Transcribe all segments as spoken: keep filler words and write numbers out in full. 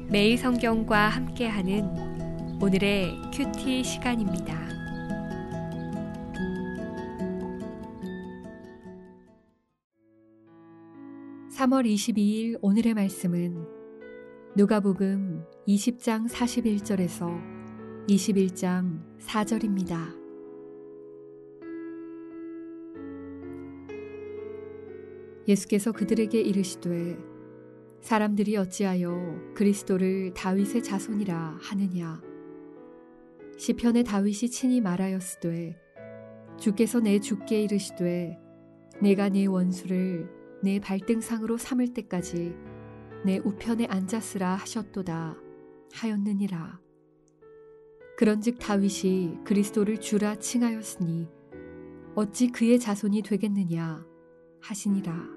매일 성경과 함께하는 오늘의 큐티 시간입니다. 삼월 이십이일 오늘의 말씀은 누가복음 이십 장 사십일 절에서 이십일 장 사 절입니다. 예수께서 그들에게 이르시되 사람들이 어찌하여 그리스도를 다윗의 자손이라 하느냐. 시편에 다윗이 친히 말하였으되 주께서 내 주께 이르시되 내가 네 원수를 내 발등상으로 삼을 때까지 내 우편에 앉았으라 하셨도다 하였느니라. 그런즉 다윗이 그리스도를 주라 칭하였으니 어찌 그의 자손이 되겠느냐 하시니라.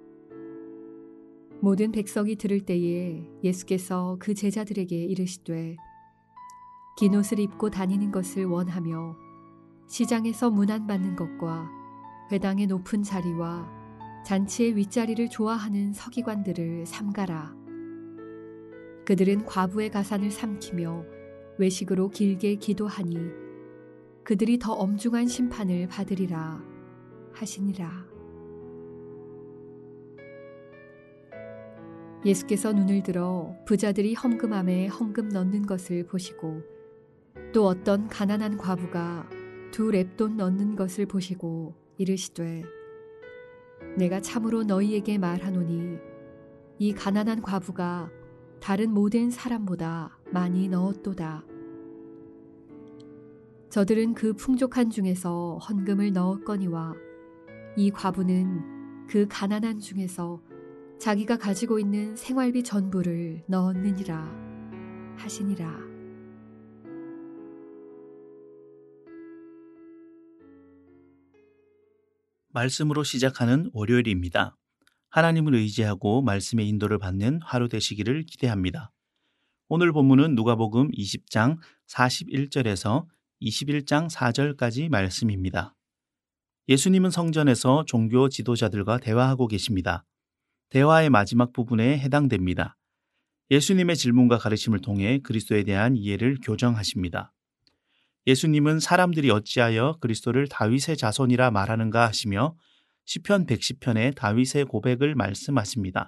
모든 백성이 들을 때에 예수께서 그 제자들에게 이르시되 긴 옷을 입고 다니는 것을 원하며 시장에서 문안받는 것과 회당의 높은 자리와 잔치의 윗자리를 좋아하는 서기관들을 삼가라. 그들은 과부의 가산을 삼키며 외식으로 길게 기도하니 그들이 더 엄중한 심판을 받으리라 하시니라. 예수께서 눈을 들어 부자들이 헌금함에 헌금 넣는 것을 보시고 또 어떤 가난한 과부가 두 렙돈 넣는 것을 보시고 이르시되 내가 참으로 너희에게 말하노니 이 가난한 과부가 다른 모든 사람보다 많이 넣었도다. 저들은 그 풍족한 중에서 헌금을 넣었거니와 이 과부는 그 가난한 중에서 자기가 가지고 있는 생활비 전부를 넣었느니라 하시니라. 말씀으로 시작하는 월요일입니다. 하나님을 의지하고 말씀의 인도를 받는 하루 되시기를 기대합니다. 오늘 본문은 누가복음 이십 장 사십일 절에서 이십일 장 사 절까지 말씀입니다. 예수님은 성전에서 종교 지도자들과 대화하고 계십니다. 대화의 마지막 부분에 해당됩니다. 예수님의 질문과 가르침을 통해 그리스도에 대한 이해를 교정하십니다. 예수님은 사람들이 어찌하여 그리스도를 다윗의 자손이라 말하는가 하시며 시편 백십 편의 다윗의 고백을 말씀하십니다.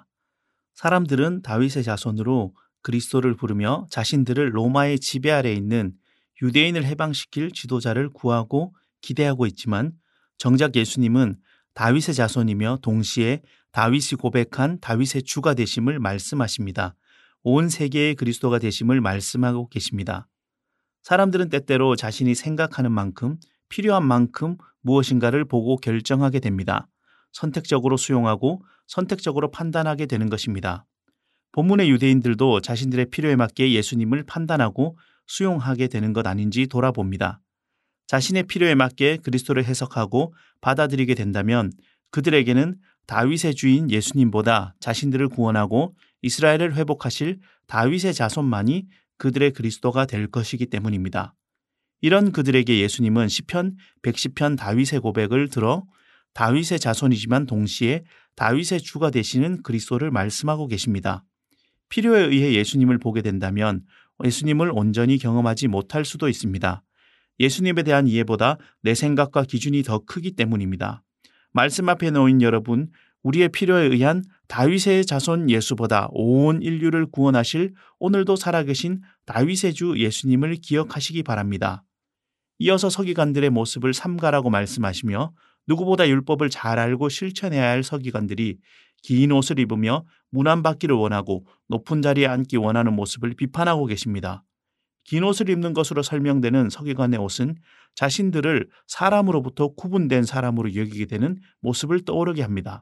사람들은 다윗의 자손으로 그리스도를 부르며 자신들을 로마의 지배 아래 있는 유대인을 해방시킬 지도자를 구하고 기대하고 있지만 정작 예수님은 다윗의 자손이며 동시에 다윗이 고백한 다윗의 주가 되심을 말씀하십니다. 온 세계의 그리스도가 되심을 말씀하고 계십니다. 사람들은 때때로 자신이 생각하는 만큼 필요한 만큼 무엇인가를 보고 결정하게 됩니다. 선택적으로 수용하고 선택적으로 판단하게 되는 것입니다. 본문의 유대인들도 자신들의 필요에 맞게 예수님을 판단하고 수용하게 되는 것 아닌지 돌아봅니다. 자신의 필요에 맞게 그리스도를 해석하고 받아들이게 된다면 그들에게는 다윗의 주인 예수님보다 자신들을 구원하고 이스라엘을 회복하실 다윗의 자손만이 그들의 그리스도가 될 것이기 때문입니다. 이런 그들에게 예수님은 시편 백십 편 다윗의 고백을 들어 다윗의 자손이지만 동시에 다윗의 주가 되시는 그리스도를 말씀하고 계십니다. 필요에 의해 예수님을 보게 된다면 예수님을 온전히 경험하지 못할 수도 있습니다. 예수님에 대한 이해보다 내 생각과 기준이 더 크기 때문입니다. 말씀 앞에 놓인 여러분, 우리의 필요에 의한 다윗의 자손 예수보다 온 인류를 구원하실 오늘도 살아계신 다윗의 주 예수님을 기억하시기 바랍니다. 이어서 서기관들의 모습을 삼가라고 말씀하시며 누구보다 율법을 잘 알고 실천해야 할 서기관들이 긴 옷을 입으며 문안받기를 원하고 높은 자리에 앉기 원하는 모습을 비판하고 계십니다. 긴 옷을 입는 것으로 설명되는 서기관의 옷은 자신들을 사람으로부터 구분된 사람으로 여기게 되는 모습을 떠오르게 합니다.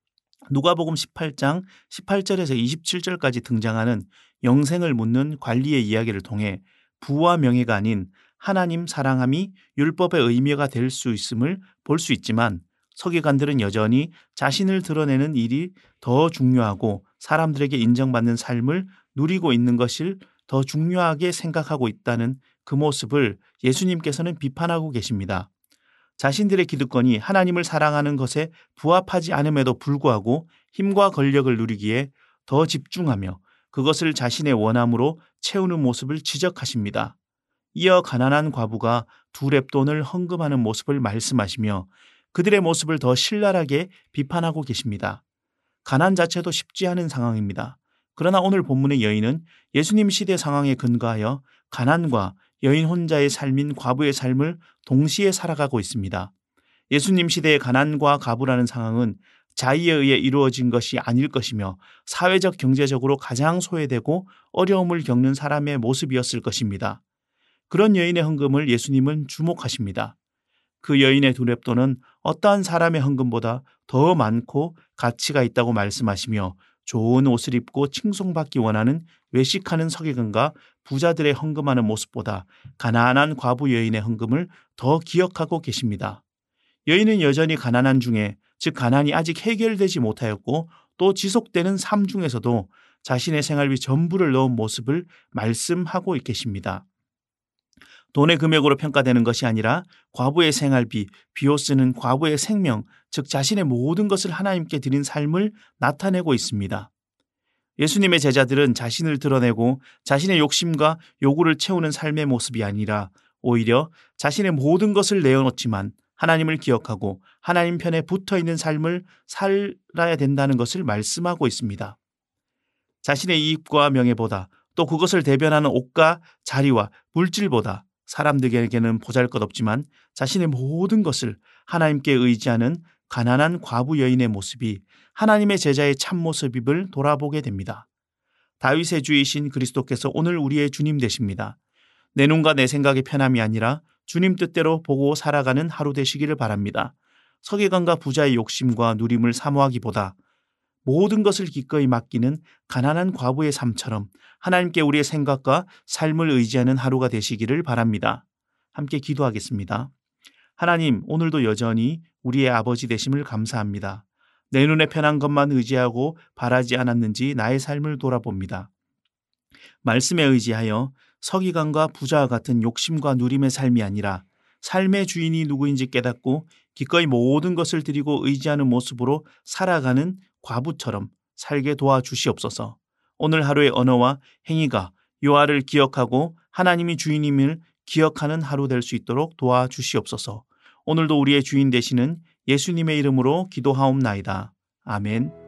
누가복음 십팔 장 십팔 절에서 이십칠 절까지 등장하는 영생을 묻는 관리의 이야기를 통해 부와 명예가 아닌 하나님 사랑함이 율법의 의미가 될 수 있음을 볼 수 있지만 서기관들은 여전히 자신을 드러내는 일이 더 중요하고 사람들에게 인정받는 삶을 누리고 있는 것을 더 중요하게 생각하고 있다는 그 모습을 예수님께서는 비판하고 계십니다. 자신들의 기득권이 하나님을 사랑하는 것에 부합하지 않음에도 불구하고 힘과 권력을 누리기에 더 집중하며 그것을 자신의 원함으로 채우는 모습을 지적하십니다. 이어 가난한 과부가 두 렙돈을 헌금하는 모습을 말씀하시며 그들의 모습을 더 신랄하게 비판하고 계십니다. 가난 자체도 쉽지 않은 상황입니다. 그러나 오늘 본문의 여인은 예수님 시대 상황에 근거하여 가난과 여인 혼자의 삶인 과부의 삶을 동시에 살아가고 있습니다. 예수님 시대의 가난과 과부라는 상황은 자의에 의해 이루어진 것이 아닐 것이며 사회적 경제적으로 가장 소외되고 어려움을 겪는 사람의 모습이었을 것입니다. 그런 여인의 헌금을 예수님은 주목하십니다. 그 여인의 두 렙돈은 어떠한 사람의 헌금보다 더 많고 가치가 있다고 말씀하시며 좋은 옷을 입고 칭송받기 원하는 외식하는 서기관과 부자들의 헌금하는 모습보다 가난한 과부 여인의 헌금을 더 기억하고 계십니다. 여인은 여전히 가난한 중에, 즉 가난이 아직 해결되지 못하였고 또 지속되는 삶 중에서도 자신의 생활비 전부를 넣은 모습을 말씀하고 계십니다. 돈의 금액으로 평가되는 것이 아니라 과부의 생활비, 비오스는 과부의 생명, 즉 자신의 모든 것을 하나님께 드린 삶을 나타내고 있습니다. 예수님의 제자들은 자신을 드러내고 자신의 욕심과 요구를 채우는 삶의 모습이 아니라 오히려 자신의 모든 것을 내어놓지만 하나님을 기억하고 하나님 편에 붙어있는 삶을 살아야 된다는 것을 말씀하고 있습니다. 자신의 이익과 명예보다 또 그것을 대변하는 옷과 자리와 물질보다 사람들에게는 보잘것없지만 자신의 모든 것을 하나님께 의지하는 가난한 과부 여인의 모습이 하나님의 제자의 참모습임을 돌아보게 됩니다. 다윗의 주이신 그리스도께서 오늘 우리의 주님 되십니다. 내 눈과 내 생각의 편함이 아니라 주님 뜻대로 보고 살아가는 하루 되시기를 바랍니다. 서기관과 부자의 욕심과 누림을 사모하기보다 모든 것을 기꺼이 맡기는 가난한 과부의 삶처럼 하나님께 우리의 생각과 삶을 의지하는 하루가 되시기를 바랍니다. 함께 기도하겠습니다. 하나님, 오늘도 여전히 우리의 아버지 되심을 감사합니다. 내 눈에 편한 것만 의지하고 바라지 않았는지 나의 삶을 돌아봅니다. 말씀에 의지하여 서기관과 부자와 같은 욕심과 누림의 삶이 아니라 삶의 주인이 누구인지 깨닫고 기꺼이 모든 것을 드리고 의지하는 모습으로 살아가는 과부처럼 살게 도와주시옵소서. 오늘 하루의 언어와 행위가 요하를 기억하고 하나님이 주인임을 기억하는 하루 될 수 있도록 도와주시옵소서. 오늘도 우리의 주인 되시는 예수님의 이름으로 기도하옵나이다. 아멘.